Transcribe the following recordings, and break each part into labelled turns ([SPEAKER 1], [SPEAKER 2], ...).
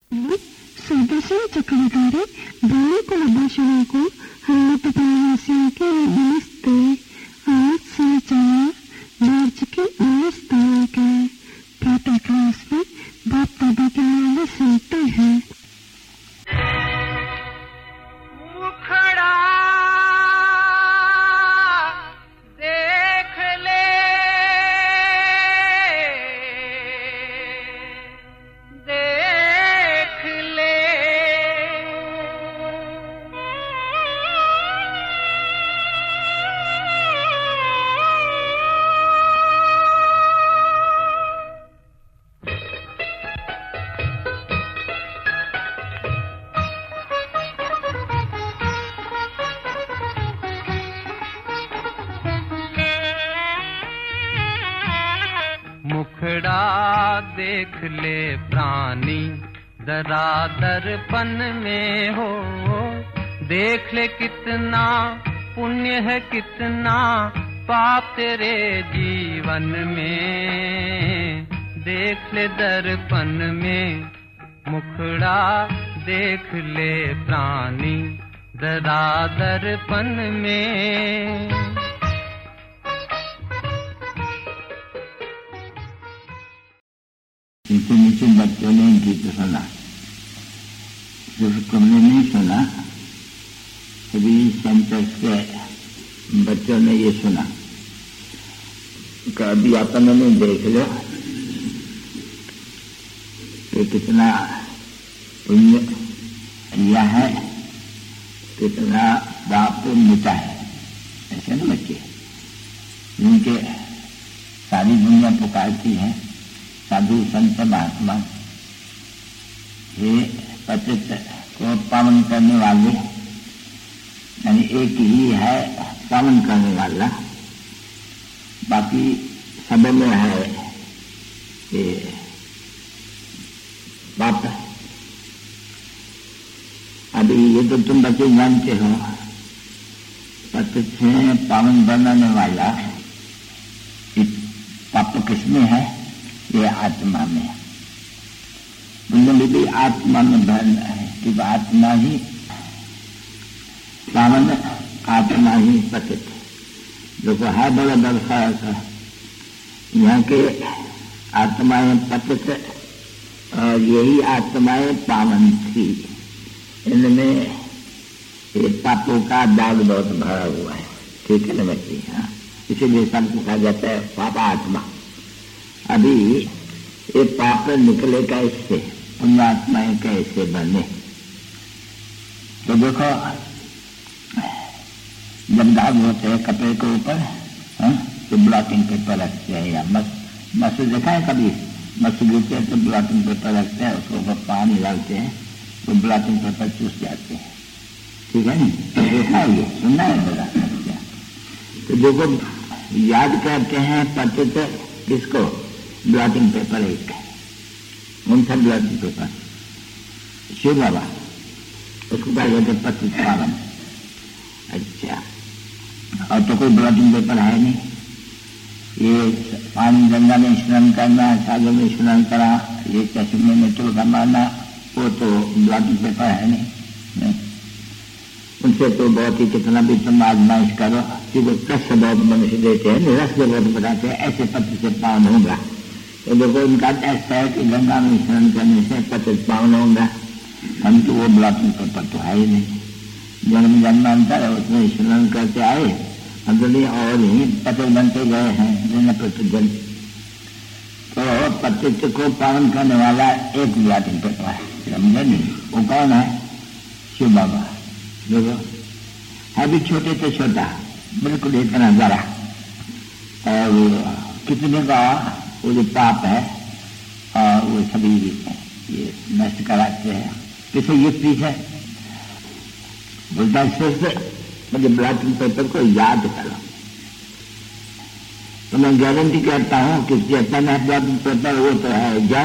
[SPEAKER 1] सुदर्शन चक्रधारी बालिकुल भाषणों हल्लपनिवासियों नमस्ते। आज समाचार मार्च की 19 तारीख है। प्रातः क्लास में बाप दादा के नाम सुनते हैं।
[SPEAKER 2] मुखड़ा देख ले, देख ले, मुखड़ा देख ले प्राणी जरा दर्पण में हो, देख ले कितना पुण्य है कितना पाप तेरे जीवन में, देख ले दर्पण में। मुखड़ा देख ले प्राणी जरा दर्पण में।
[SPEAKER 3] इनके नीचे बच्चों ने गीत सुना, सिर्फ तुमने नहीं सुना, सभी सेंटर्स के बच्चों ने ये सुना। कभी अपन ने देख लो कि कितना पुण्य किया है, कितना पाप मिटा है। ऐसे ना बच्चे, जिनके सारी दुनिया पुकारती है साधु संत महात्मा, ये पतित को पावन करने वाले, यानी एक ही है पावन करने वाला, बाकी सब में है ये बात। अभी ये तो तुम बच्चे जानते हो, पतित से पावन बनाने वाला पाप किसमें है? ये आत्मा में। पुण्य भी आत्मा में भरना है कि आत्मा ही पावन, आत्मा ही पतित। देखो है बड़ा दर्शा का यहाँ के आत्माएं पतित और यही आत्माएं पावन थी। इनमें ये पापों का दाग बहुत भरा हुआ है। ठीक है ना बच्ची? हाँ, इसीलिए सबको कहा जाता है पापा आत्मा। अभी ये पाप निकले कैसे, पुण्यात्माएं कैसे बने? तो देखो, जब दाग होते हैं कपड़े के ऊपर, तो ब्लॉटिंग पेपर रखते हैं, या मस देखा है कभी? मस गिरते हैं तो ब्लॉटिंग पेपर रखते हैं, उसके ऊपर पानी डालते हैं तो ब्लॉटिंग पेपर चूस जाते हैं। ठीक है नहीं? तो देखा है, ये सुनना है मेरा? तो देखो, याद करते हैं पतित किसको? ब्लॉटिंग पेपर एक, उनका ब्लॉटिंग पेपर शिव बाबा, उसको कहा जाता है पतित पावन। अच्छा, और तो कोई ब्लॉटिंग पेपर है नहीं। ये पानी गंगा में स्नान करना, सागर में स्नान करा, ये चश्मे में तुलका मारना, वो तो ब्लॉटिंग पेपर है नहीं। उनसे तो बहुत ही कितना भी तुम आजमाइश करो, क्योंकि कष्ट बहुत मनुष्य देते हैं, निरस बहुत बताते हैं, ऐसे पति से पावन होगा। तो देखो, इनका ऐसा है कि गंगा में स्नान करने से पतित पावन होगा। हम तो वो ब्लॉटिंग पेपर तो है ही नहीं। जन्म जन्मांतर है, उसमें स्नान करते आए, अंदर और ही पतित बनते गए हैं दिन प्रतिदिन। तो पतित को पावन करने वाला एक ब्लॉटिंग पेपर है, समझे नहीं? वो कौन है? शिव बाबा। देखो, है भी छोटे से छोटा, बिल्कुल इतना जरा, और कितने का वो जो पाप है और वो सभी ये नष्ट कराते हैं। किसे युक्ति है? बोलता है मुझे ब्लॉटिंग पेपर को याद करो। तो मैं गारंटी करता हूँ कि चेतन है ब्लॉटिंग पेपर, वो तो है जड़,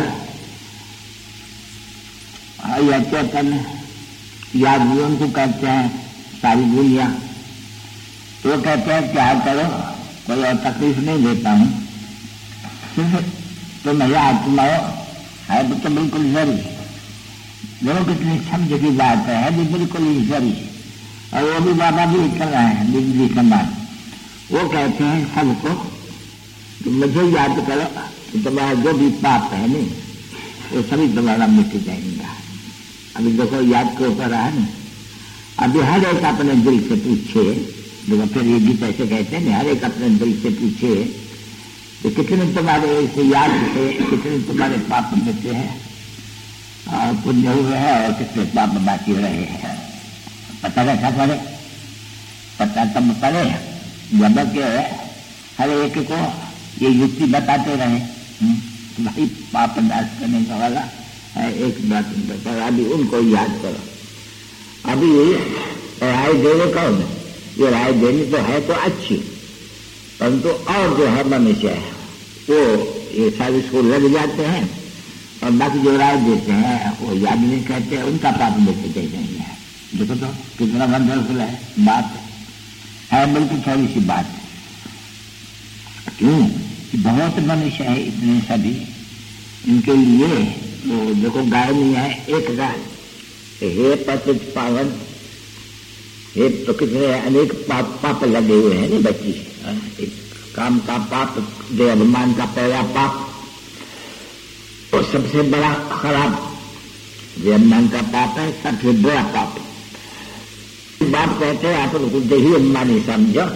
[SPEAKER 3] या चेतन याद भी उनको कहते हैं सारी दुनिया। तो कहते हैं क्या करो, कोई और तकलीफ नहीं देता हूँ, सिर्फ तो मेरा आत्मा है तो बिल्कुल जरूरी। लोग कितनी समझ की बात है, ये बिल्कुल ईश्वरी है। और वो भी बाबा भी कर रहे हैं बिजली समान। वो कहते हैं सबको तो मुझे याद करो तो तुम्हारा जो भी पाप है नहीं वो सभी तुम्हारा मिट जाएगा। अभी देखो याद के ऊपर रहा ना, अभी हर एक अपने दिल से पूछे, देखो फिर ये गीता ऐसे कहते हैं हर एक अपने दिल से पूछे तो कितने तुम्हारे इस याद से कितने तुम्हारे पाप मिटे हैं और पुण्य हुए हैं और कितने पाप बाकी रहे हैं। पता कैसा पड़े? पता तब पड़े जब हर एक को ये युक्ति बताते रहे भाई पाप नाश करने का वाला है एक बात पर। अभी उनको याद करो। अभी राय देने कौन? ये राय देनी तो है तो अच्छी, परंतु और जो है मनुष्य है वो ये सारी इसको लग जाते हैं और बाकी जो राय देते हैं वो याद नहीं करते, उनका पाप लेते दे जाएंगे। देखो तो कितना वंडरफुल है बात है, बल्कि थोड़ी सी बात है। क्यों? बहुत मनुष्य है इतने सभी, इनके लिए तो देखो गाय नहीं है एक गाय, हे पतित पावन, हे तो कितने अनेक पाप लगे हुए हैं ना बच्ची। एक काम का पाप, जो अभिमान का पहला पाप और सबसे बड़ा खराब जो अभिमान का पाप है, सबसे बड़ा पाप। बाप कहते हैं आप ही अभिमानी समझो,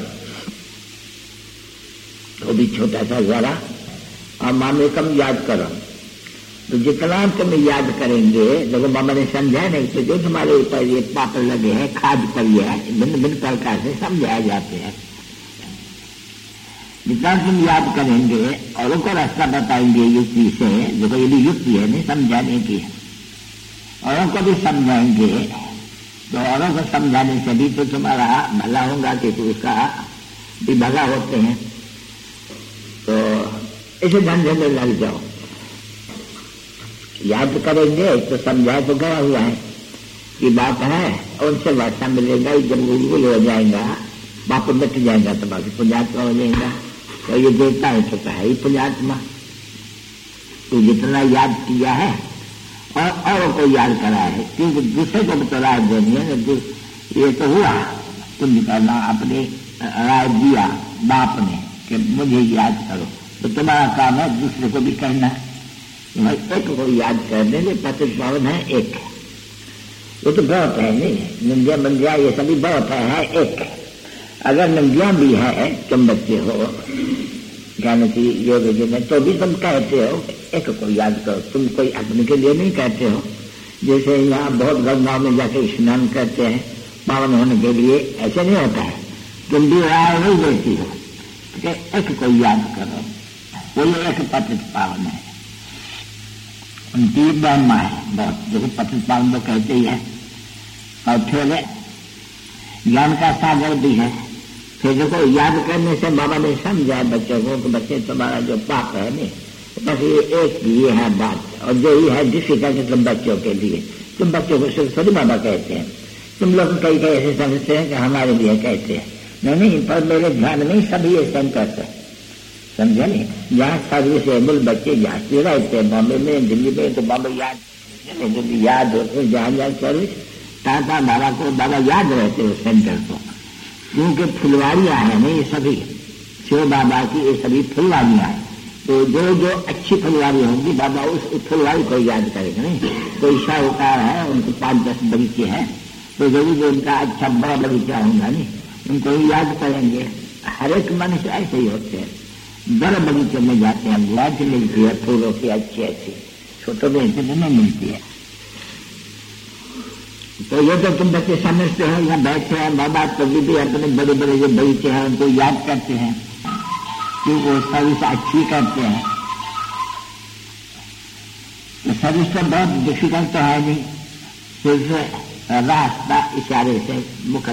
[SPEAKER 3] तो भी छोटा सा जरा और मामे कम याद करो। तो जितना तुम याद करेंगे, देखो बाबा ने समझा नहीं तो जो तुम्हारे ऊपर ये पाप लगे हैं खाद पर भिन्न भिन्न प्रकार से समझाए जाते हैं। जितना तुम याद करेंगे और उनको रास्ता बताएंगे युक्ति से, देखो ये भी युक्ति है नहीं समझाने की, औरों को भी समझाएंगे तो औरों को समझाने से भी तो तुम्हारा भला होगा कि उसका भी भला होते हैं। तो इसे धंधे में लग जाओ, याद करेंगे तो समझाए तो गया हुआ है कि बात है, उनसे वास्ता मिलेगा, जब गुल हो जाएगा बाप मिट जाएगा तो बाकी पुण्यात्मा हो जाएगा। तो ये देवता है तो है ही पुण्यात्मा। तो जितना याद किया है और औरों को याद करा है, क्योंकि दूसरे को भी तो राय देनी है ना। ये तो हुआ पुण्य करना, अपने राय दिया बाप ने कि मुझे याद करो, तो तुम्हारा काम है दूसरे को भी कहना है भाई एक को याद कर देंगे। पतित पावन है एक, वो तो बहुत है नहीं, नंदिया बंदिया ये सभी बहुत है एक। अगर नंदिया भी है तुम बच्चे हो ज्ञान की योग में, तो भी तुम कहते हो एक को याद करो। तुम कोई अपने के लिए नहीं कहते हो, जैसे यहाँ बहुत गंगाओं में जाके स्नान करते हैं पावन होने के लिए, ऐसे नहीं होता है। तुम भी राय नहीं देती हो कि एक को याद करो, वो एक पतित पावन है। उनकी ब्रह्मा है बहुत, देखो पतित पावन तो कहते ही है। और फिर ज्ञान का सागर भी है। फिर देखो याद करने से बाबा ने समझा बच्चों को कि बच्चे तुम्हारा जो पाप है नहीं, बस ये एक ये है बात, और जो ही है डिफिकल्ट तुम बच्चों के लिए, तुम बच्चों को सिर्फ थोड़ी बाबा कहते हैं। तुम लोग कई कई ऐसे समझते हैं कि हमारे लिए कहते हैं, नहीं, पर मेरे ध्यान में सभी ये सेंटर्स है, समझे नहीं। जहाँ सर्विसेबल बच्चे जाते रहते हैं बॉम्बे में, दिल्ली में, तो बाबा याद होते जहाँ जहाँ सर्विस टाटा बाबा को बाबा याद रहते हैं सेंटर को, क्योंकि फुलवारियाँ हैं नहीं ये सभी शिव बाबा की, ये सभी फुलवारियाँ हैं। तो जो जो अच्छी फुलवारी होंगी बाबा उस फुलवारी को याद करेंगे नहीं। कोई शाहूकार है, उनको 5-10 बगीचे हैं, तो जरूर जो उनका अच्छा बड़ा बगीचा होगा नहीं, उनको ही याद करेंगे। हर एक मनुष्य ऐसे ही होते हैं, बड़े बगीचे में जाते हैं, लाइट मिलती है फूलों की अच्छी अच्छी, छोटों में इतने नहीं मिलती है। तो ये तो तुम बच्चे समझते हो, यहाँ बैठे हैं बाबा तो भी अपने बड़े बड़े जो बगीचे हैं उनको याद करते हैं, क्योंकि वो सर्विस अच्छी करते हैं। तो सर्विस तो बहुत डिफिकल्ट तो है नहीं, सिर्फ रास्ता इशारे से मुख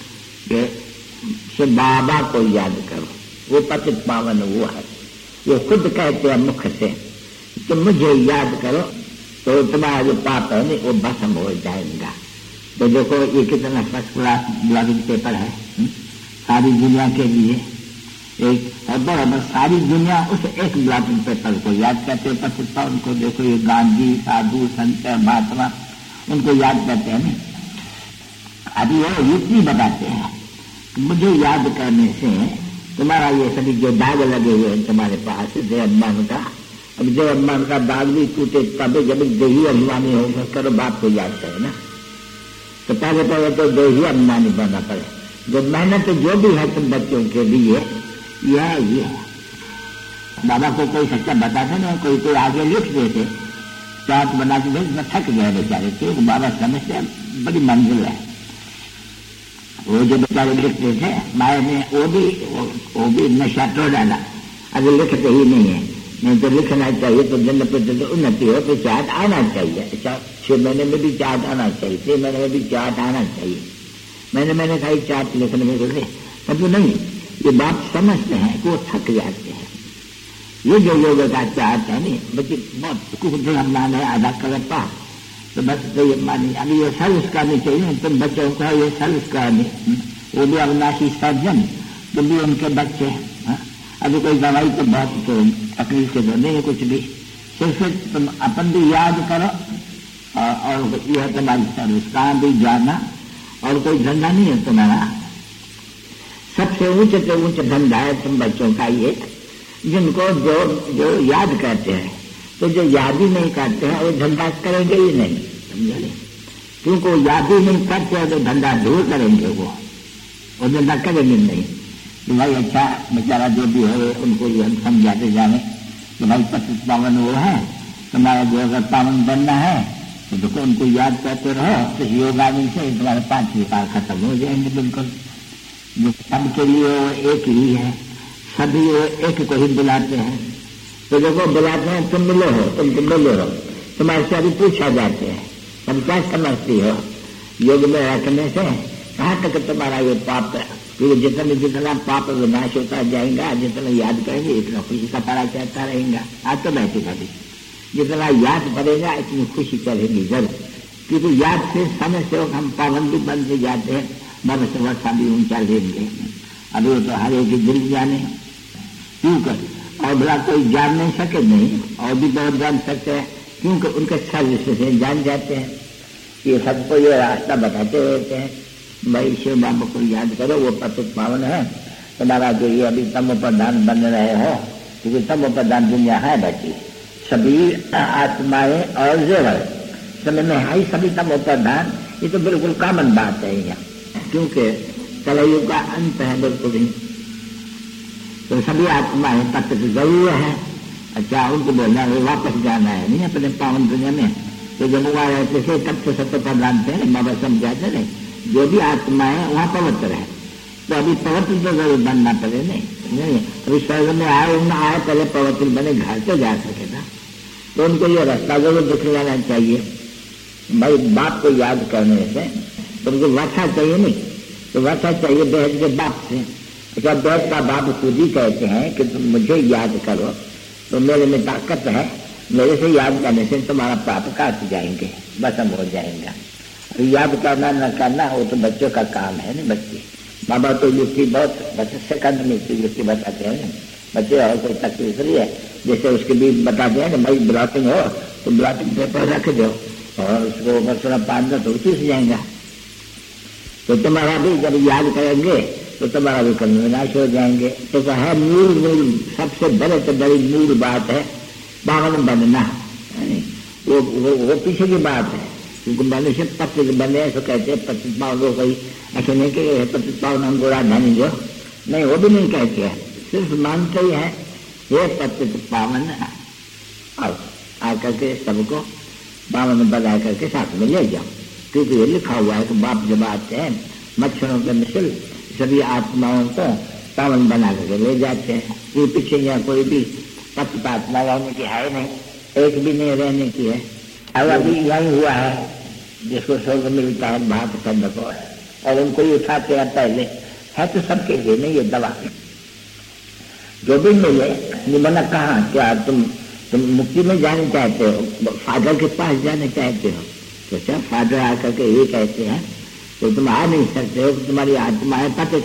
[SPEAKER 3] से बाबा को याद करो, वो पतित पावन वो है। वो खुद कहते हैं मुख से तुम मुझे याद करो तो तुम्हारा जो पाप है नहीं वो भस्म हो जाएगा। तो देखो ये कितना फर्स्ट क्लास ब्लॉगिंग पेपर है सारी दुनिया के लिए। एक बराबर सारी दुनिया उस एक ब्लॉगिंग पेपर को याद करते पतित पावन को। देखो ये गांधी, साधु, संत, महात्मा उनको याद करते हैं ना। अभी वो युक्ति बताते हैं, मुझे याद करने से तुम्हारा ये सभी जो दाग लगे हुए हैं तुम्हारे पास देह अभिमान का, अब देह अभिमान का दाग भी टूटे तब जब देही अभिमानी होगा करो बाप को याद करे ना। तो पहले तो देही अभिमानी बनना पड़े। जो मेहनत जो भी है तुम बच्चों के लिए यह ये बाबा को कोई सच्चा बताते ना, कोई आगे लिख देते चाट बना के भेज थक गए बेचारे, क्योंकि बाबा समझते बड़ी मंजिल है। वो जो बेचारे लिखते थे माया ने वो भी नशा तो डाला, अभी लिखते ही नहीं है। नहीं तो लिखना चाहिए तो जन्म पर उन्नति हो तो चाट आना चाहिए। 6 महीने में भी चाट आना चाहिए, 6 महीने में भी चाट आना चाहिए। मैंने कहा चाट लिखने में तो नहीं, ये बात समझते हैं कि वो थक जाते हैं। ये जो लोग का चाट है नहीं बच्चे बहुत कुछ मान है आधा कलर पा तो बस तो ये मानी अभी ये सर्विस करनी चाहिए तुम बच्चों को, ये सर्विस करनी, वो भी अविनाशी सर्जन तुम भी उनके बच्चे। अभी कोई दवाई तो बहुत तो तकलीफ से तो नहीं है कुछ भी, सिर्फ तुम अपन भी याद करो और यह तुम्हारी सर्विस, कहाँ भी जाना और कोई धंधा नहीं है तुम्हारा। सबसे ऊंचे से ऊंचा धंधा है तुम बच्चों का ये, जिनको जो याद करते हैं। तो जो याद ही नहीं करते हैं वो धंधा करेंगे ही नहीं, समझे? क्योंकि वो याद ही नहीं करते हैं तो धंधा दूर करेंगे, वो धंधा करेंगे नहीं। तो भाई अच्छा बेचारा जो भी है उनको ये हम समझाते जाने कि भाई 25 पावन वो है, तुम्हारा जो अगर पावन बनना है तो देखो उनको याद करते रहो, तो योगानी से तुम्हारे 5 विकार खत्म हो जाएंगे बिल्कुल। जो सबके लिए वो एक ही है, सभी वो एक को ही बुलाते हैं। तो देखो बुलाते हैं तुम मिलो हो, तुम मिलो हो, तुम्हारे से अभी पूछा जाते हैं तुम क्या समझती हो योग में रखने से कहाँ तक तुम्हारा ये पाप है। क्योंकि जितना पाप विनाश होता जाएगा, जितना याद करेंगे इतना खुशी का पारा चढ़ता रहेगा। आज तो बैठे कभी जितना याद पड़ेगा इतनी खुशी चलेगी जरूर, क्योंकि याद से समय से हम पावन भी बनते जाते हैं, मन से वर्षा भी ऊंचा लेंगे। अभी वो तो हर एक दिल जाने क्यों कर, और भला कोई जान नहीं सके नहीं, और भी बहुत जान सकते हैं क्योंकि उनके सर्विस से जान जाते हैं। ये सबको ये रास्ता बताते रहते हैं, भाई शिव बाबा को याद करो, वो पतित पावन है तुम्हारा जो ये अभी तमो प्रधान बन रहे हो, क्योंकि तमो प्रधान दुनिया है बची, सभी आत्माएं और जेवर समय में है सभी तमो प्रधान। ये तो बिल्कुल कॉमन बात है यहाँ, क्योंकि कलयुग का अंत है बिल्कुल ही। तो सभी आत्माएं तत्व जरूर है। अच्छा उनको बोलना है वापस जाना है नहीं अपने पावन दुनिया में, तो जब वहाँ रहते थे तब तो सत्य प्रधान थे बाबा समझाते नहीं, जो भी आत्मा है वहाँ पवित्र है। तो अभी पवित्र तो जरूर बनना पड़े नहीं, अभी स्वर्ग में आए न आए पहले पवित्र बने, घर तो जा सके ना। तो उनको ये रास्ता जरूर दिख जाना चाहिए। भाई बाप को याद करने से तुमको वसा चाहिए नहीं, तो वसा चाहिए बेहद के बाप से। अच्छा बेहद का बाप खुद ही कहते हैं कि तुम मुझे याद करो तो मेरे में ताकत है, मेरे से याद करने से तुम्हारा पाप काट जाएंगे, भस्म हो जाएगा। याद करना न करना वो तो बच्चों का काम है ना। बच्चे बाबा तो युक्ति बहुत बच्चे सेकंड में युक्ति बताते हैं बच्चे, और कोई तकलीफ नहीं है। जैसे उसके भी बताते हैं कि भाई ब्लॉटिंग हो तो ब्लॉटिंग पेपर रख दो और उसको बसना पान दो तो चूस जाएगा। तो तुम्हारा भी जब याद करेंगे तो तुम्हारा भी कर्म विनाश हो जाएंगे। तो है मूल सबसे बड़े से बड़ी मूल बात है पावन बनना, वो पीछे की बात है। क्योंकि मनुष्य पतित बने ऐसा कहते हैं, पतित पावन हो गई ऐसे नहीं कि पतित पावन हमको राजधानी जो नहीं, वो भी नहीं कहते हैं, सिर्फ मानते ही है ये पतित पावन और आकर के सबको पावन बना करके साथ में ले जाओ। क्योंकि ये लिखा हुआ है कि बाप जब आते हैं मच्छरों के मिसल सभी आत्माओं को पावन बना करके ले जाते हैं। ये पीछे यहाँ कोई भी पतित आत्मा रहने की है नहीं, एक भी नहीं रहने की है। अब अभी यही हुआ है जिसको स्वर्ग मिलता है भात खंड को, और उनको ही उठाते हैं पहले है तो सबके लिए नहीं ये दवा जो भी मिले। निमन कहा क्या तुम मुक्ति में जाने चाहते हो, फादर के पास जाने चाहते हो, तो क्या फादर आकर के ये कहते हैं तो तुम आ नहीं सकते हो, तुम्हारी आत्मा है पतित।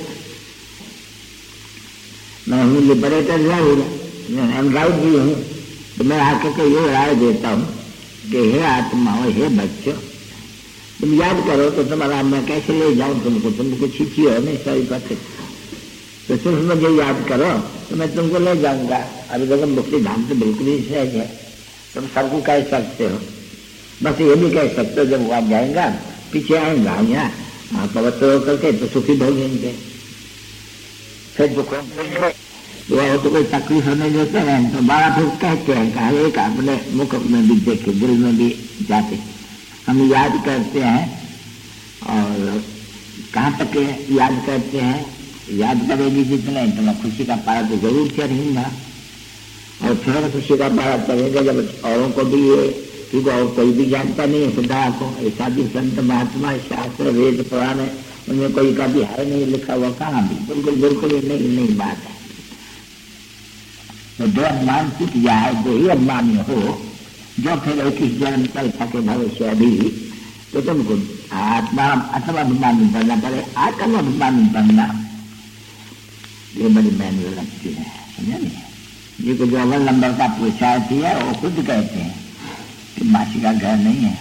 [SPEAKER 3] मैं हूँ लिबरेटर जरूर, राइट भी हूँ, तो मैं आकर के ये राय देता हूँ कि हे आत्माओं हे बच्चों, तुम याद करो तो तुम्हारा मैं कैसे ले जाऊं तुमको, तुम कुछ ही हो नहीं सारी बातें, तो सिर्फ मुझे याद करो तो मैं तुमको ले जाऊंगा। अभी देखो मुक्ति धाम तो बिल्कुल ही सहज है, तुम सबको कह सकते हो, बस ये भी कह सकते हो जब वहां जाएगा पीछे आएगा यहाँ पवित्र होकर के तो सुखी भोगेंगे, फिर दुख वो तो कोई तकलीफ होने देते हैं तो बड़ा फिर कहते हैं कहा एक अपने मुख में भी देखे दिल में भी जाते हम याद करते हैं। और कहाँ तक याद करते हैं, याद करेगी जितने तो खुशी का पारा तो जरूर चढ़ेगा, और फिर खुशी का पारा चढ़ेगा जब औरों को भी ये, क्योंकि और कोई भी जानता नहीं है खुदा को, ऐसा भी संत महात्मा शास्त्र वेद पुराण है उनमें कोई का भी है नहीं लिखा हुआ, कहाँ भी बिल्कुल बिल्कुल नई बात है। तो दो अभिमान टूट जाए, दो ही अभिमानी हो जो फिर 21 जन्म कल सके भविष्य अभी, तो तुमको आत्मा अभिमानी बनना पड़े, आत्म अभिमानी बनना ये बड़ी मेहनत लगती है, समझा नहीं। ये को जो अव्वल नंबर का पुरुषार्थ है वो खुद कहते हैं कि मासी का घर नहीं है,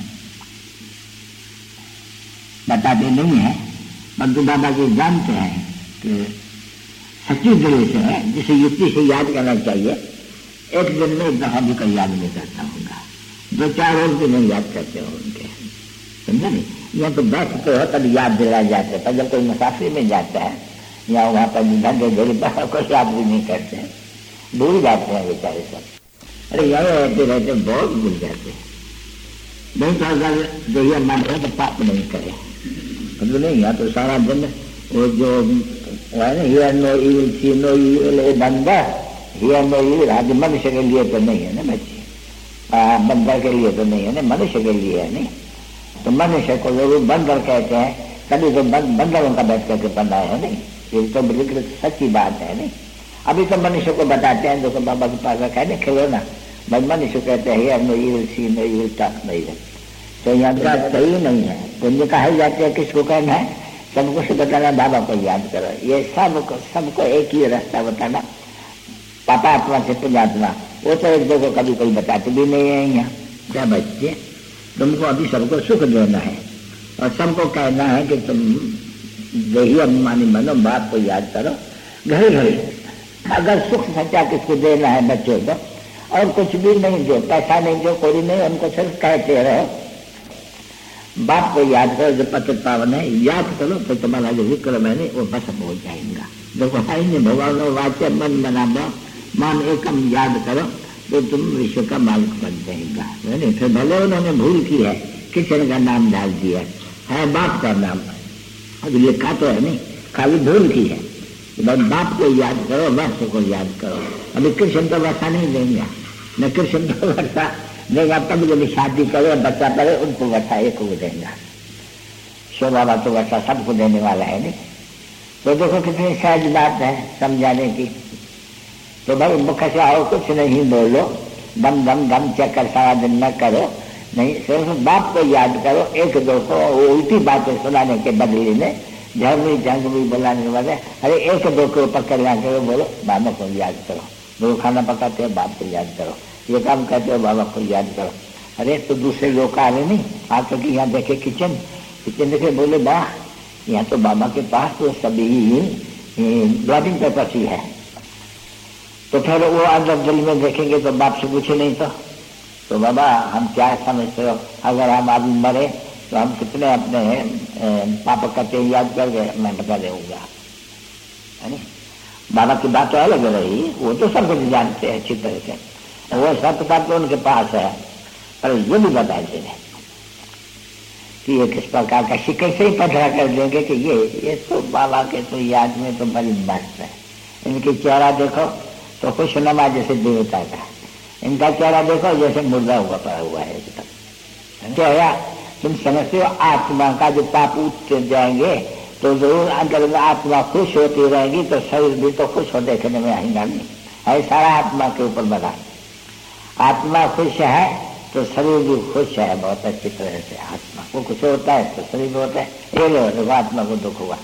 [SPEAKER 3] बताते नहीं है, परंतु बाबा जी जानते हैं कि सच्ची दिल से है जिसे युक्ति से याद करना चाहिए, एक दिन में एक दफा भी कोई याद नहीं करता होगा, 2-4 रोज भी नहीं याद करते हो उनके, समझा नहीं। यहाँ तो बैठते हो तब याद दिला जाते, पर जब कोई मुसाफिर में जाता है या वहाँ पर धंधे धीरे कोई याद भी नहीं करते हैं, भूल जाते हैं बेचारे सब। अरे यहाँ रहते रहते बहुत भूल जाते हैं, नहीं तो अगर जो ये मान रहे तो पाप नहीं करे, समझो नहीं। यहाँ तो सारा दिन वो जो hear no evil see no evil ए बंदा, हियर नो इविल आज मनुष्य के लिए तो नहीं है ना बच्चे, बंदर के लिए तो नहीं है ना, मनुष्य के लिए है नहीं, तो मनुष्य को जरूर बंदर कहते हैं, कभी तो बंदरों का बैठ करके बंदा है नहीं, ये तो बिल्कुल सच्ची बात है नहीं। अभी तो मनुष्य को बताते हैं, जो बाबा के पास रखा है ना खेलो ना, बस मनुष्य कहते हैं hear no evil see no evil touch नहीं है, तो यहाँ का सही नहीं है। तो कहा जाते हैं किसको कहना है, सबको से बताना बाबा को याद करो, ये सबको एक ही रास्ता बताना, पापा आत्मा से पुण्यात्मा, वो तो एक दो को कभी कोई बताते भी नहीं है। यहाँ क्या बच्चे तुमको अभी सबको सुख देना है और सबको कहना है कि तुम देही अभिमानी बनो, बाप को याद करो घड़ी घड़ी। अगर सुख सच्चा किसको देना है बच्चों को, और कुछ भी नहीं दो, पैसा नहीं दो, कोई नहीं, उनको सिर्फ कहते रहो बाप को याद करो जो पतित पावन है, याद करो तो तुम्हारा जो विक्रम है वो भस्म हो जाएगा। देखो है नहीं भगवान वाच्य मन बना मान एकम याद करो तो तुम विश्व का मालिक बन जाएगा। फिर भले उन्होंने भूल की है, किशन का नाम डाल दिया है बाप का नाम, अभी लिखा तो है नहीं, खाली भूल की है। बस बाप को याद करो, वत्स को याद करो। अभी कृष्ण तो वैसा नहीं देंगे, न कृष्ण तो वैसा देगा, तब जब शादी करे बच्चा करे उनको वैसा एक को देगा। शो बाबा तो वैसा सबको देने वाला है नहीं। तो देखो कितनी सहज बात है समझाने की। तो भाई मुख से आओ कुछ नहीं बोलो, दम दम दम चक्कर सारा दिन न करो, नहीं सिर्फ बाप को याद करो। एक दो को उल्टी बातें सुनाने के बदले में झरनी जंग भी बुलाने वाले, अरे एक दो के ऊपर कल्याण करो, बोलो बाबा को याद करो। दो खाना पकाते हो बाप को याद करो, ये काम करते हो बाबा को याद करो। अरे तो दूसरे लोग आ रहे नहीं, आकर के यहाँ देखे किचन देखे, बोले वाह यहाँ तो बाबा के पास तो सभी ब्लॉटिंग पेपर ही है। तो फिर वो अंदर दिल में देखेंगे तो बाप से पूछे नहीं तो बाबा हम क्या समझते हो, अगर हम अभी मरे तो हम कितने अपने पापा करते याद करके मैं बता दूंगा, है नहीं। बाबा की बात तो अलग रही, वो तो सब कुछ जानते हैं अच्छी तरह से, वो सब बात तो उनके पास है, पर ये भी बताते हैं कि ये किस प्रकार का शिकल से ही पता कर देंगे कि ये तो बाबा के तो याद में तो बड़ी मस्त है। इनके चेहरा देखो तो खुशनुमा जैसे देवता का, इनका चेहरा देखो जैसे मुर्दा हुआ पड़ा हुआ है एकदम चेहरा। तुम समझते हो आत्मा का जो पाप उठ जाएंगे तो जरूर अंदर में आत्मा खुश होती रहेगी, तो शरीर भी तो खुश हो देखने में आएगा नहीं है। सारा आत्मा के ऊपर बना, आत्मा खुश है तो शरीर भी खुश है बहुत अच्छी तरह से। आत्मा को कुछ होता है तो शरीर भी होता है, ये लो आत्मा को दुख हुआ।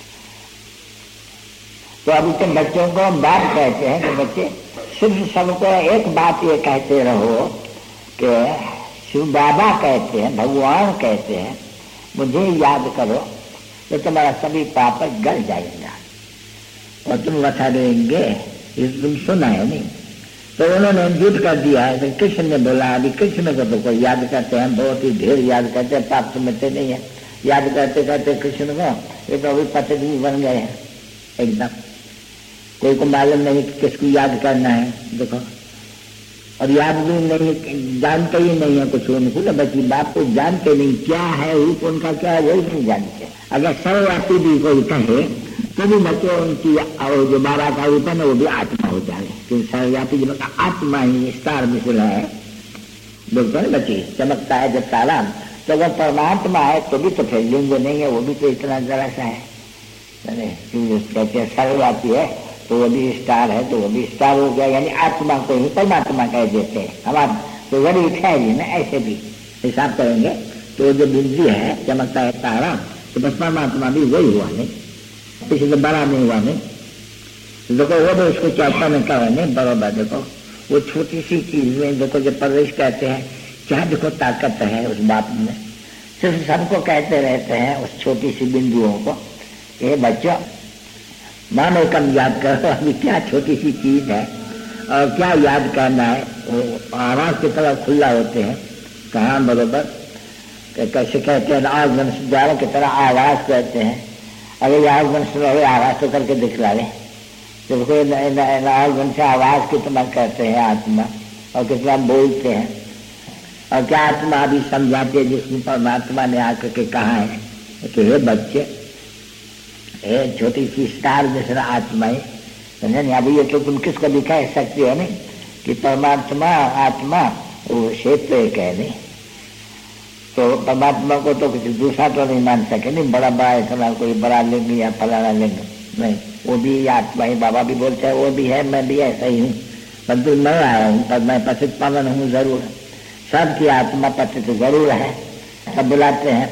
[SPEAKER 3] तो अभी तो बच्चों को हम बात कहते हैं कि बच्चे सिर्फ सबको एक बात ये कहते रहो कि शिव बाबा कहते हैं, भगवान कहते हैं, मुझे याद करो तो तुम्हारा सभी पाप गल जाएगा और तुम बता देंगे। ये तुम सुना है नहीं? तो उन्होंने झूठ कर दिया है। तो कृष्ण ने बोला, अभी कृष्ण को तो कोई याद करते हैं, बहुत ही ढेर याद करते हैं, पाप तो मिटते नहीं है। याद करते करते कृष्ण को ये तो अभी पतंजलि बन गए हैं एकदम। कोई को मालूम नहीं कि किसको याद करना है, देखो। और याद भी नहीं, जानते ही नहीं है कुछ उनको ना, बच्ची बाप को जानते नहीं क्या है रूप उनका, क्या है वही नहीं जानते। अगर सर्वव्यापी भी कोई कहे तो भी बच्चे उनकी जो 12 का रूप है ना वो भी आत्मा हो जाए, क्योंकि सर्वव्यापी जो आत्मा ही स्टार मिसल है, बिल्कुल बच्चे चमकता है जब तारा। तो अगर परमात्मा है तो भी तो फिर लिंग नहीं है, वो भी तो इतना जरा सा है। कहते हैं सर्वव्यापी है तो वो भी स्टार है, तो वो भी स्टार हो गया, यानी आत्मा को ही परमात्मा कह देते हैं। हमारा तो गरीब ठहरी ना, ऐसे भी हिसाब करेंगे तो जो बिंदु है चमकता है तारा, तो बस परमात्मा भी वही हुआ नहीं, किसी से बड़ा नहीं हुआ नहीं। देखो वो भी उसको चाहता में कहा नहीं बराबर। देखो वो छोटी सी चीज में देखो जो परवरिश कहते हैं, क्या देखो ताकत है उस बात में। सिर्फ सबको कहते रहते हैं उस छोटी सी बिंदुओं को, ये बच्चों मानो कम याद करो, अभी क्या छोटी सी चीज है और क्या याद करना है। वो आवाज की तरह खुला होते हैं, कहाँ बरोबर कैसे कहते हैं, आग वंश की तरह आवाज कहते हैं। अगर आग वंश आवाज तो करके दिखला रहे, जब कोई आग वंश आवाज कितना कहते हैं आत्मा, और कितना बोलते हैं। और क्या आत्मा अभी समझाते हैं, जिसमें परमात्मा ने आकर के कहा है कि हे बच्चे, छोटी सी स्टार जैसा आत्मा है, समझे नहीं? अभी ये तो तुम किसको भी कह सकते हो नहीं कि परमात्मा आत्मा वो क्षेत्र एक है नहीं, तो परमात्मा को तो कुछ दूसरा तो नहीं मान सके नहीं, बड़ा बड़ा इतना कोई बड़ा लिंग या फलाना लिंग नहीं, वो भी आत्मा ही। बाबा भी बोलते हैं वो भी है, मैं भी ऐसा ही हूँ, परंतु मैं आया हूँ पर मैं पतित पावन हूँ जरूर। सबकी आत्मा पतित जरूर है, सब बुलाते हैं।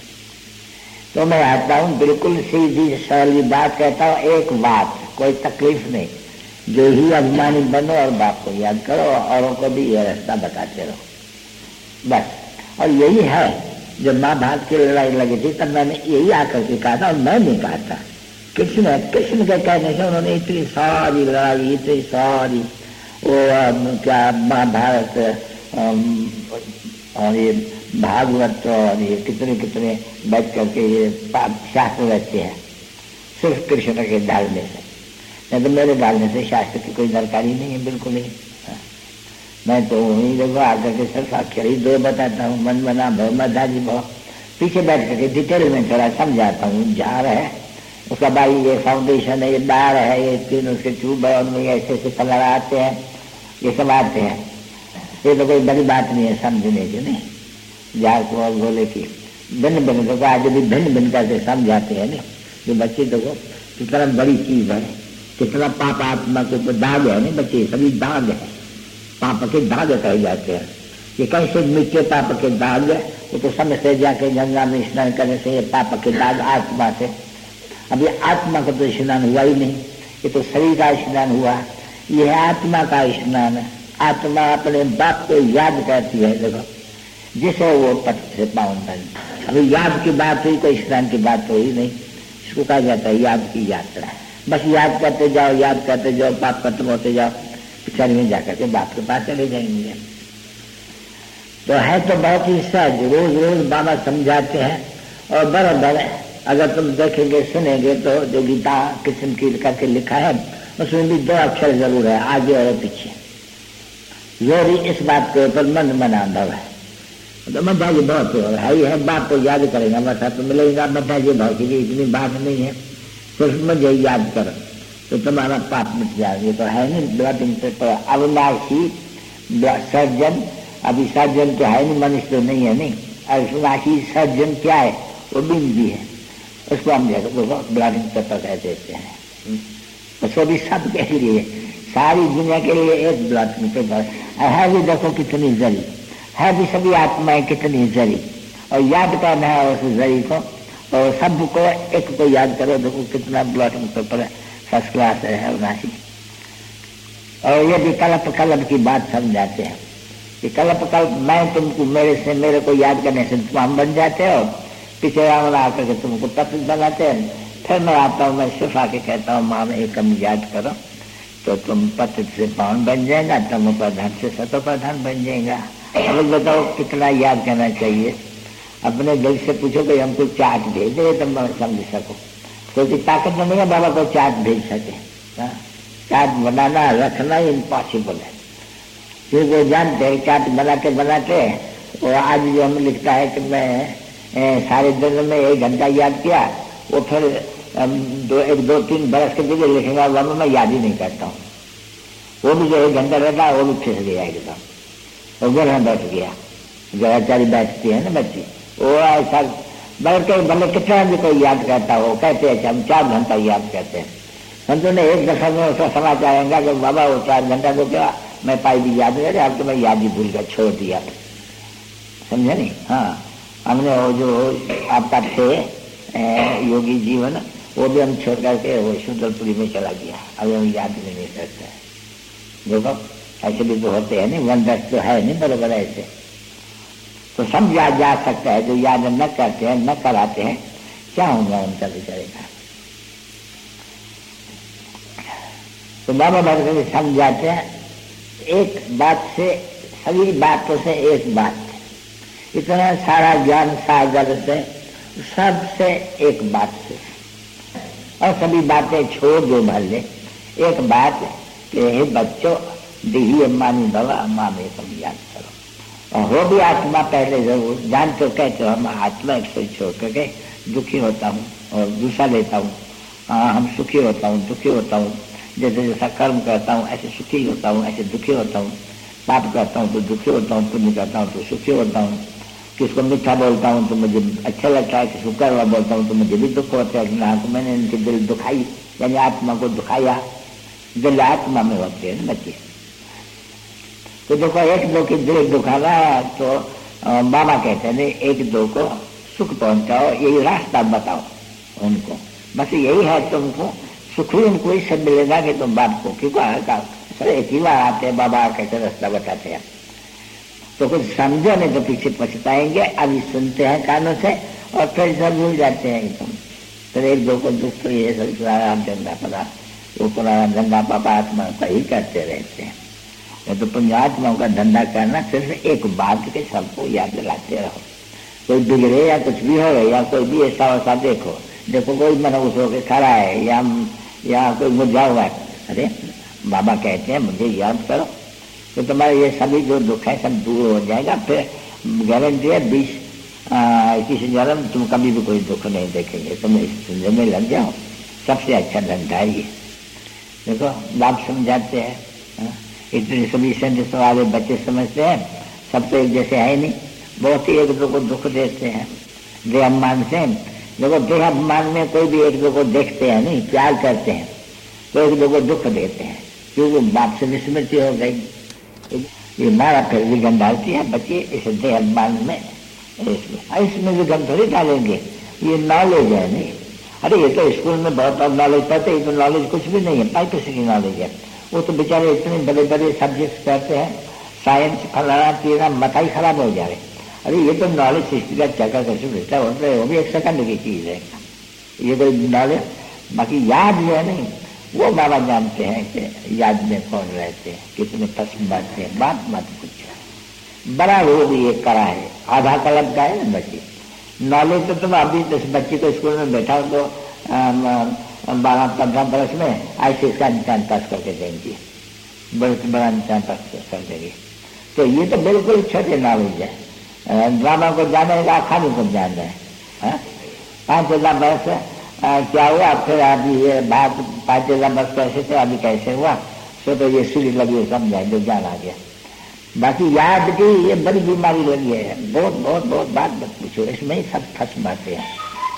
[SPEAKER 3] तो मैं आता हूँ बिल्कुल सीधी सरली बात कहता हूँ, एक बात, कोई तकलीफ नहीं, जो ही अभिमानी बनो और बाप को याद करो, औरों को भी ये रास्ता बताते रहो बस। और यही है जब महाभारत की लड़ाई लगी थी तब मैंने यही आकर के कहा था, और मैं नहीं कहा था, कृष्ण के कहने से उन्होंने इतनी सारी लड़ाई, इतनी सारी वो क्या महाभारत और ये भागवत और ये कितने कितने बच करके ये शास्त्र रचते हैं सिर्फ कृष्ण के डालने से, नहीं तो मेरे डालने से शास्त्र की कोई दरकारी नहीं है, बिल्कुल नहीं। मैं तो वही देखो आकर के सिर्फ अक्षर ही 2 बताता हूँ, मन बना भव मधाजी भव, पीछे बैठ करके डिटेल में थोड़ा समझाता हूँ। झाड़ है उसका भाई, ये फाउंडेशन है, ये डार है, ये 3 उसके ट्यूब है, उनमें ऐसे ऐसे कलर आते हैं, ये सब आते हैं। ये तो कोई बड़ी बात नहीं है समझने की, नहीं झाड़ को और बोले की भिन्न भिन्न को आज भी भिन्न भिन्न करके समझाते हैं नहीं। जो बच्चे देखो कितना बड़ी चीज है, कितना पाप आत्मा के ऊपर दाग है नहीं बच्चे, सभी दाग है, पाप के दाग कहे जाते हैं। ये कैसे मिट्टे पाप के दाग है, वो तो समय से जाके गंगा में स्नान करने से ये पाप के दाग आत्मा से। अब ये आत्मा का तो स्नान हुआ ही नहीं, ये तो शरीर का स्नान हुआ, ये आत्मा का स्नान है। आत्मा अपने बाप को याद करती है, देखो जिसे वो पति से पावन बन। अभी याद की बात हुई, कोई स्नान की बात हुई नहीं, इसको कहा जाता है याद की यात्रा। बस याद करते जाओ, याद करते जाओ, पाप खत्म होते जाओ, पिछड़ में जाकर के बाप के पास चले जाएंगे। तो है तो बहुत ही सहज, रोज रोज बाबा समझाते हैं। और बराबर अगर तुम देखेंगे सुनेंगे तो जो गीता किस्म की करके लिखा है उसमें भी 2 अक्षर जरूर है, आगे और पीछे। ये भी इस बात के ऊपर मन मना भाव है, तो मध्या जी बहुत है ही है, बाप को याद करेगा बस तो मिलेगा। मध्या जी भाव की इतनी बात नहीं है, सिर्फ मुझे याद करो तो तुम्हारा पाप मिट जाएगा। तो है नहीं ब्लडिंग पेपर अविनाशी सर्जन, अभी सर्जन तो है नहीं, मनुष्य तो नहीं है नहीं। अविनाशी सर्जन क्या है, वो बिंदी है, उसको हम ब्लडिंग पेपर कह देते हैं। उसको भी सब के लिए, सारी दुनिया के लिए एक ब्लडिंग पेपर है भी। देखो कितनी जरी है भी, सभी आत्माएं कितनी जरी, और याद करना है उस जरी को, और सबको एक को याद करो। देखो कितना ब्लडिंग पेपर है, फर्स्ट क्लास है अविनाशी। और ये भी कल्प कल्प की बात समझाते हैं कि कल्प कल्प मैं तुमको मेरे को याद करने से तुम हम बन जाते हो, पीछे रावण आकर के तुमको पतित बनाते हैं, फिर मैं आता हूँ, मैं सिर्फ आके कहता हूँ माँ में एकम याद करो तो तुम पतित से पावन बन जाएगा, तम प्रधान से सतो प्रधान बन जाएगा। अब बताओ कितना याद करना चाहिए। अपने दिल से पूछो कि हमको चाट भेज दे तुम समझ सको, क्योंकि ताकत नहीं है बाबा को चाट भेज सके। चाट बनाना रखना इम्पॉसिबल है, क्योंकि वो जानते हैं चाट बनाते और आज जो हमें लिखता है कि मैं सारे दिन में 1 घंटा याद किया, वो फिर 2-3 बरस के जगह लिखेगा वो मैं याद ही नहीं करता हूँ। वो भी जो 1 घंटा रहता है वो भी फिस गया एकदम, वो घर बैठ गया। जराचारी बैठती है ना बच्ची, वो ऐसा भले कितना भी कोई याद करता हो, कहते हैं हम 4 घंटा याद करते हैं। संतों ने 1 दफा में उसका समाचार आएगा कि बाबा वो 4 घंटा तो क्या मैं पाई भी याद करे, अब तो मैं याद ही भूल गया, छोड़ दिया, समझे नहीं। हाँ, हमने वो जो आपका थे योगी जीवन वो भी हम छोड़ करके वो शुद्धपुरी में चला गया, अब हम याद भी नहीं करते हैं। देखो ऐसे भी तो होते हैं नहीं, 1 10 तो है नहीं बराबर ऐसे, तो समझा जा सकता है। जो याद न करते हैं न कराते हैं, क्या होगा उनका बेचारे का। तो बाबा भगवान समझाते हैं एक बात से, सभी बातों से एक बात, इतना सारा ज्ञान सागर से, सबसे एक बात से, और सभी बातें छोड़ दो भले। एक बात कि हे बच्चों देही अम्मानी दवा अम्मा में तुम याद करो, और हो भी आत्मा पहले जरूर जान तो कहते हो हम आत्मा एक से छोड़ करके दुखी होता हूँ और दूसरा लेता हूँ। हम सुखी होता हूँ दुखी होता हूँ, जैसे जैसा कर्म करता हूँ ऐसे सुखी होता हूँ ऐसे दुखी होता हूँ, पाप करता हूँ तो दुखी होता हूँ, पुण्य करता हूँ तो सुखी होता हूँ। किसको मीठा बोलता हूँ तो मुझे अच्छा लगता है, किसको कड़वा बोलता हूँ तो मुझे भी दुख होता है। तो मैंने इनकी दिल दुखाई, यानी आत्मा को दुखाया। दिल आत्मा में होते हैं बच्चे। तो देखो 1-2 की दिल दुखाना तो बाबा कहते हैं 1-2 को सुख पहुंचाओ, यही रास्ता बताओ उनको, बस यही है तुमको सुख ही उनको इससे मिलेगा कि तुम बाप को क्यों सर एक ही बार आते हैं बाबा कैसे रास्ता बताते हैं। तो कुछ समझो नहीं तो पीछे पछताएंगे। अभी सुनते हैं कानों से और फिर सब भूल जाते हैं एकदम। फिर 1-2 को दुख तो ये सब राम धंधा पदा वो पुराना धंधा पापा आत्मा का ही करते रहते हैं। ये तो पुण्यात्माओं का धंधा करना सिर्फ एक बात के सबको याद दिलाते रहो। कोई बिगड़े या कुछ भी हो या कोई भी ऐसा वैसा देखो कोई मनोस होकर खड़ा है या कोई मुझा हुआ है, अरे बाबा कहते हैं मुझे याद करो तो तुम्हारे ये सभी जो दुख है सब दूर हो जाएगा। फिर गारंटी है 20-21 जन्म तुम कभी भी कोई दुख नहीं देखेंगे। तुम इस धंधे में लग जाओ, सबसे अच्छा धंधा ही है। देखो बाप समझाते हैं, इतने सभी संदेश वाले बच्चे समझते हैं सब तो एक जैसे है नहीं, बहुत ही 1-2 को दुख देते हैं देह अभिमान से। देखो देह अभिमान में कोई भी 1-2 को देखते हैं नहीं, प्यार करते हैं तो 1-2 को दुख देते हैं क्योंकि बाप से विस्मृति हो गई। ये मारा फिर विघन डालती है बच्चे इस देह अभिमान में, इसमें विघन थोड़ी डालेंगे, ये नॉलेज है नहीं। अरे ये तो स्कूल में बहुत नॉलेज पढ़ते, ये तो नॉलेज कुछ भी नहीं है, पाई किसी की नॉलेज है। वो तो बेचारे इतने बड़े बड़े सब्जेक्ट करते हैं, साइंस फलाना तीना मथा ही खराब हो जा रहे। अरे ये तो नॉलेज हिस्ट्री का चक्कर कैसे मिलता है, वो भी 1 सेकंड की चीज है ये तो नॉलेज। बाकी याद जो है नहीं वो बाबा जानते हैं कि याद में कौन रहते हैं, कितने पसंद बात है, बात मत कुछ बड़ा रोग ये करा है, आधा कलम का है ना बच्चे। नॉलेज तो तुम अभी बच्चे को स्कूल में बैठा हो तो 12-15 बरस में ऐसे इसका निशान पास करके देंगे, बड़े से बड़ा निशान पास कर देंगे। तो ये तो बिल्कुल छोटे नॉलेज है। ड्रामा को जानेगा, खाने को जाना है। 5-10 बरस क्या हुआ, फिर अभी ये बात 5-10 बरस कैसे थे अभी कैसे हुआ, तो ये सीढ़ी लगी समझाए जो ज्ञान आ गया। बाकी याद की ये बड़ी बीमारी लगी है, बहुत बात मत पूछो, इसमें ही सब फंस बातें हैं।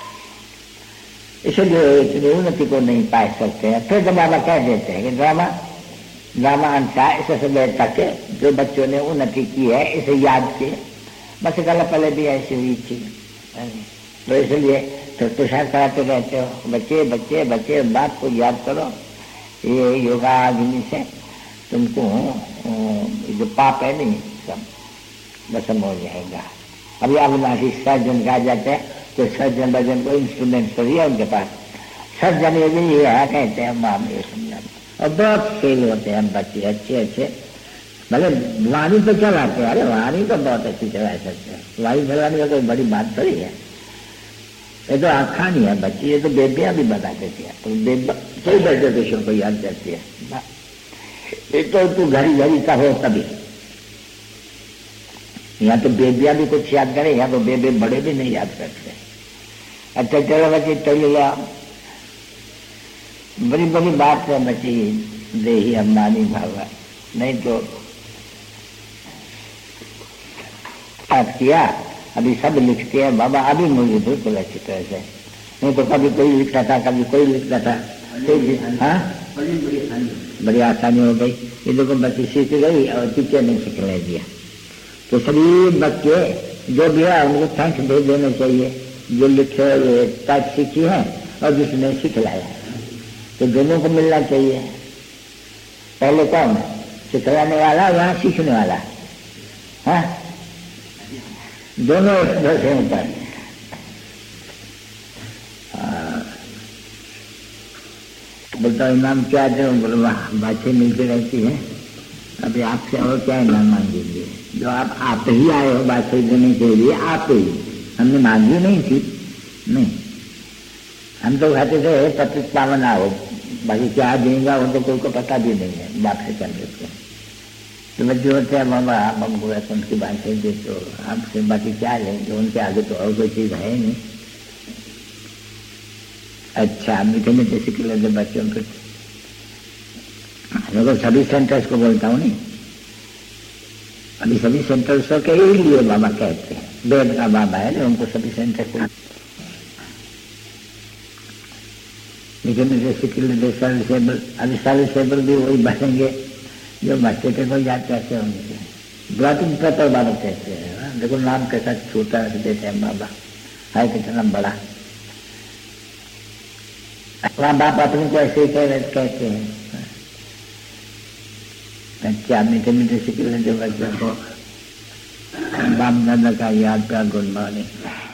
[SPEAKER 3] इसलिए इतनी उन्नति को नहीं पा सकते हैं। फिर बाबा कह देते हैं कि ड्रामा अनुसार इस समय तक जो बच्चों ने उन्नति की है इसे याद किए, बस कल पहले भी ऐसी हुई थी। तो इसलिए तो तुषार कराते रहते हो, बच्चे बच्चे बच्चे बात को याद करो। ये योगा अग्नि से तुमको जो पाप है नहीं सब भस्म हो जाएगा। अभी अविनाशी सर्जन कहा जाता है तो सर्जन भजन को इंस्ट्रूमेंट तो दिया उनके पास, सर्जन ये भी ये है कहते हैं माम ये समझा। और बहुत फेल होते हैं बच्चे अच्छे अच्छे, भले वाणी तो चलाते हैं, अरे वाणी तो बहुत अच्छी चला सकते हैं, वाणी चलाने का कोई बड़ी बात थोड़ी है। ये तो आखानी है बच्ची, ये तो बेबियां भी बता देती है, तो कोई बैठे देशों को याद करती है। ये तो तू घड़ी घड़ी का हो तभी, यहाँ तो बेबियां भी कुछ याद करे, यहाँ तो बेबे बड़े भी नहीं याद करते। अच्छा चलो बच्ची चल लिया, बड़ी बड़ी बात है बच्ची, दे ही अम्बानी भावा, नहीं तो बात किया। अभी सब लिखते हैं बाबा, अभी मुझे बिल्कुल अच्छी तरह से, नहीं तो कभी कोई लिखता था कभी कोई लिखता था। हाँ बड़ी आसानी हो गई, ये लोगों बच्ची सीख गई और टीचर ने सिखला दिया। तो सभी बच्चे जो भी है उनको थैंक्स दे देना चाहिए, जो लिखे ये टाइप सीखी है और जिसने सिखलाया, तो दोनों को मिलना चाहिए। पहले कौन सिखलाने वाला या सीखने वाला? हाँ दोनों से ऊपर। बोलता इनाम क्या दे, बोलो बातें मिलती रहती है, अभी आपसे और क्या इनाम मांगेंगे? जो आप ही आए हो बातें देने के लिए, आप ही, हमने मांगी नहीं थी, नहीं हम तो कहते थे पतित पावन आओ, बाकी क्या देगा वो तो कोई को पता भी नहीं है, बाप से कर लेते हैं। तो बच्चे होते हैं बाबा आप हमको ऐसा उनकी बातें दे, तो आपसे बाकी क्या लेंगे, उनके आगे तो और कोई चीज है नहीं। अच्छा मीठे मीठे सीख लेते बच्चों को, तो सभी सेंटर्स को बोलता हूँ नहीं, अभी सभी सेंटर्स के ही लिए बाबा कहते हैं, बेद का बाबा है ना, उनको सभी सेंटर को मीठे मीठे सीख लेते। सर्विसेबल, अभी सर्विसेबल भी वही बनेंगे जो बच्चे के कोई याद कैसे होंगे, ब्लॉटिंग पेपर बाबा कहते हैं। देखो नाम कैसा छोटा रख देते हैं बाबा, है कितना बड़ा। अपना बाप अपने को ऐसे ही कहते हैं। अच्छा मीठे मीठे सीख लेते बच्चों को, बाप दादा का याद का गुड मॉर्निंग।